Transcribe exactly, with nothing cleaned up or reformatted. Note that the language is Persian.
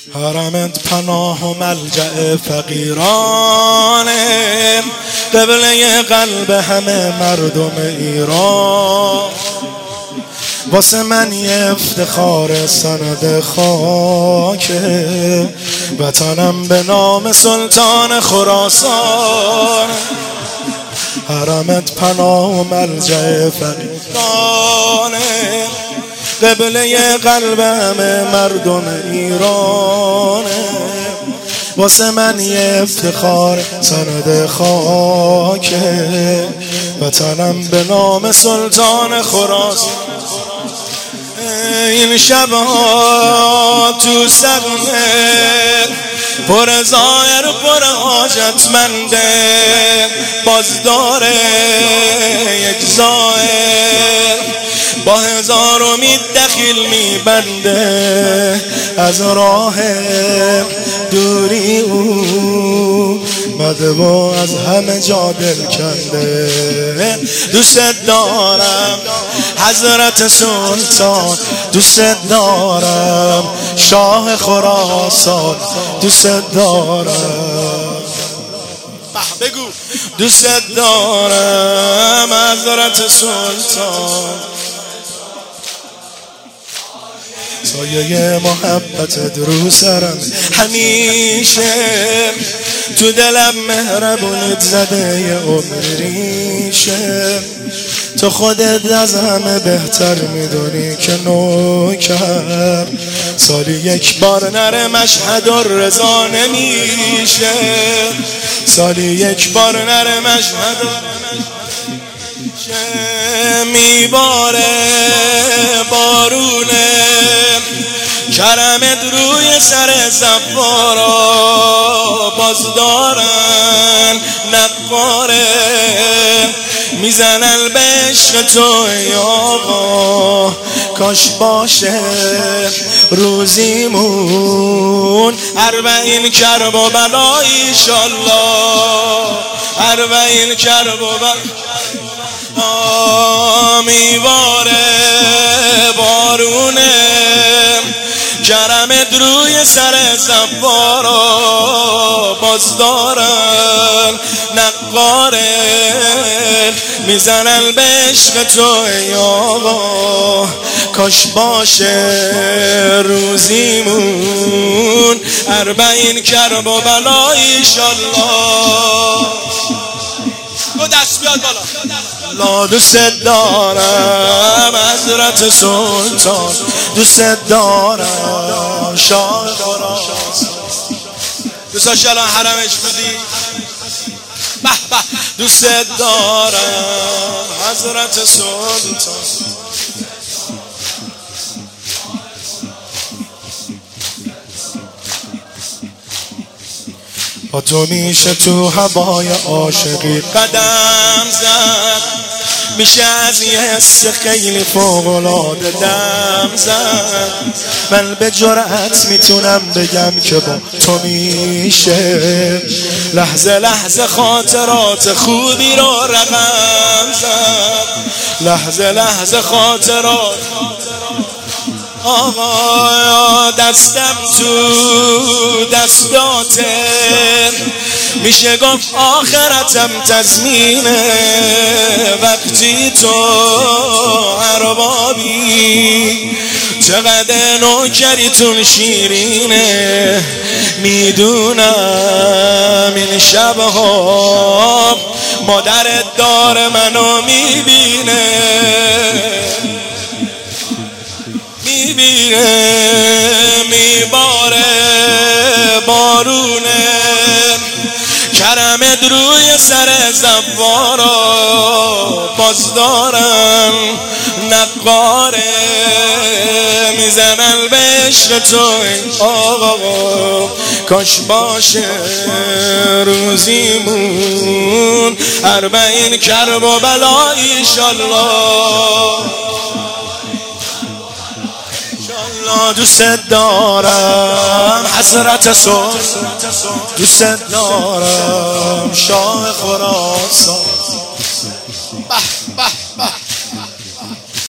حرمت پناه و ملجأ فقیرانه، قبله قلب همه مردم ایران. واسه من یه افتخار سند خاکه، وطنم به نام سلطان خراسان. حرمت پناه و ملجأ فقیرانه، قبله قلب همه مردم ایرانه. واسه من یه افتخار سند خاکه، وطنم به نام سلطان خراسان. این شبها تو سقمه پر زائر پر حاجتمنده، بازداره یک زائر با هزار امید دخیل میبنده. از راه دوری او مده و از همه جا دل کنده. دوست دارم حضرت سلطان، دوست دارم شاه خراسان، دوست دارم بگو دوست دارم حضرت سلطان. سایه محبتت رو سرم همیشه، تو دلم مهربونت زده یه عمریشه. تو خودت از همه بهتر میدونی که نوکر سالی یک بار نره مشهد و رضا نمیشه. سالی یک بار نره مشهد و میباره بارونه، کرمت روی سر زوارا، بازدارن نقاره میزنن به عشق تو ای آقا. کاش باشه روزیمون اربعین کرب و بلا ایشالله، اربعین کرب و بلا میواره بارونه، کرمت روی سر زوارا، بازدارن نقاره میزنن به عشق تو ای آقا. کاش باشه روزیمون اربعین کرب و بلا ایشالله. دو دست بیاد بالا. لا دوست دارم حضرت سلطان، دوست دارم شاه خراسان. دوستاش الان حرمش بودی به به. دوست دارم حضرت سلطان. با تو میشه تو هوای عاشقی قدم زد، میشه از یه حس خیلی فوق‌العاده دم زد. من به جرأت میتونم بگم که با تو میشه لحظه لحظه خاطرات خوبی رو رقم زد. لحظه لحظه خاطرات آقا، دستم تو دستاته، میشه گفت آخرتم تضمینه. وقتی تو اربابی چقدر نوکریتون شیرینه. میدونم این شبها مادرت داره منو میبینه، میبینه میباره بارونه، کرمت روی سر زوارا، بازدارن نقاره میزنن به عشق تو آقا. کاش باشه روزیمون اربعین کرب و بلا ایشالله. دوست دارم حضرت سلطان، دوست دارم شاه خراسان.